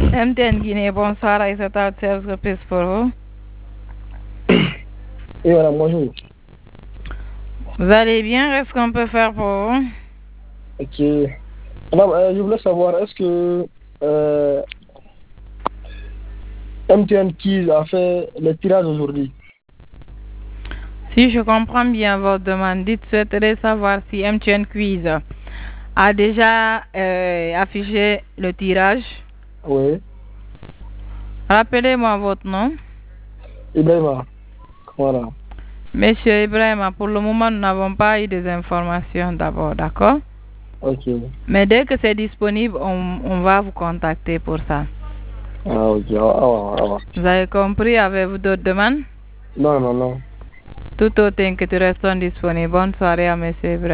MTN Guinée, bonsoir, Aïssata, service pour vous. Et voilà, bonjour. Vous allez bien? Qu'est-ce qu'on peut faire pour vous? Ok. Alors, je voulais savoir, est-ce que MTN Keys a fait le tirage aujourd'hui? Si je comprends bien votre demande, dites souhaiterez savoir si MTN Quiz a déjà affiché le tirage. Oui. Rappelez-moi votre nom. Ibrahima. Voilà. Monsieur Ibrahim, pour le moment, nous n'avons pas eu des informations d'abord, d'accord? Ok. Mais dès que c'est disponible, on va vous contacter pour ça. Ah, ok. Au revoir. Vous avez compris? Avez-vous d'autres demandes? Non, non, non. Tout autant que tu restes disponible. Bonne soirée à monsieur Ibrahim.